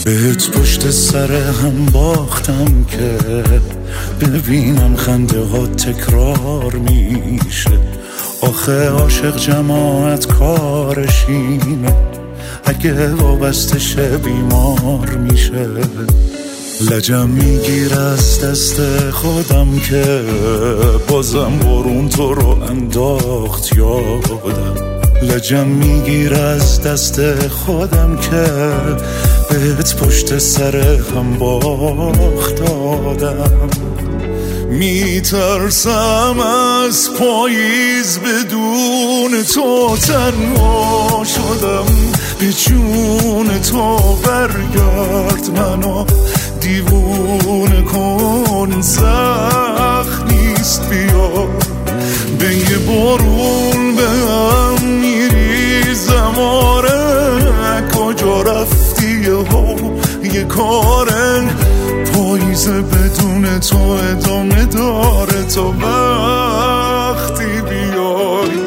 بهت پشت سر هم باختم که ببینم خنده ها تکرار میشه. آخه عاشق جماعت کارش اینه، اگه وابسته شه بیمار میشه. لجم میگیر از دست خودم که بازم بارون تو رو انداخت یادم. لجم میگیر از دست خودم که بهت پشت سر هم باخت دادم. میترسم از پاییز بدون تو تنها شدم. به جون تو برگرد منو دیوونه کن، سخت نیست بیا. به یه بارون به هم میریزم، آره کجا رفتی یه کارن. پاییزه بدون تو ادامه داره تا وقتی بیای.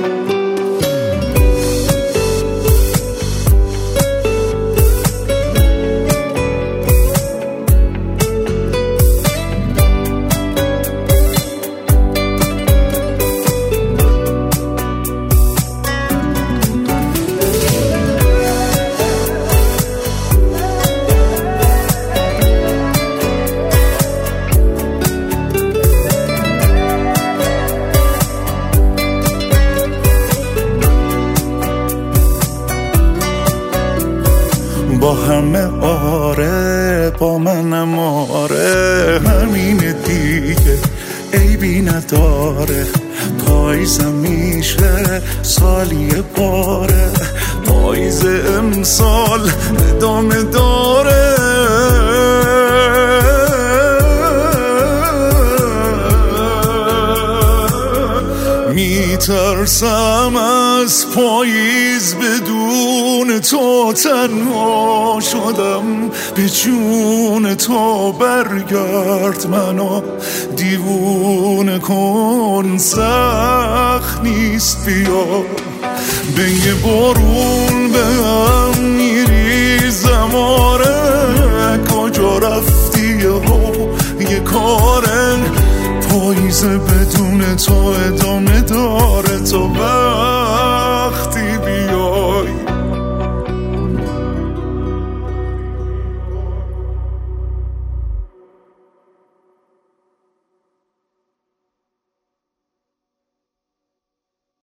با همه آره، با منم آره، همینه دیگه عیبی نداره. پاییزم میشه سالی باره، پاییز امسال ادامه داره. میترسم از پاییز بدون تو تنها شدم. به جون تو برگرد منو دیوونه کن، سخت نیست بیا. به یه بارون به هم میریزم، آره کجا رفتی یه کارن. پاییز بدون تو ادامه داره تا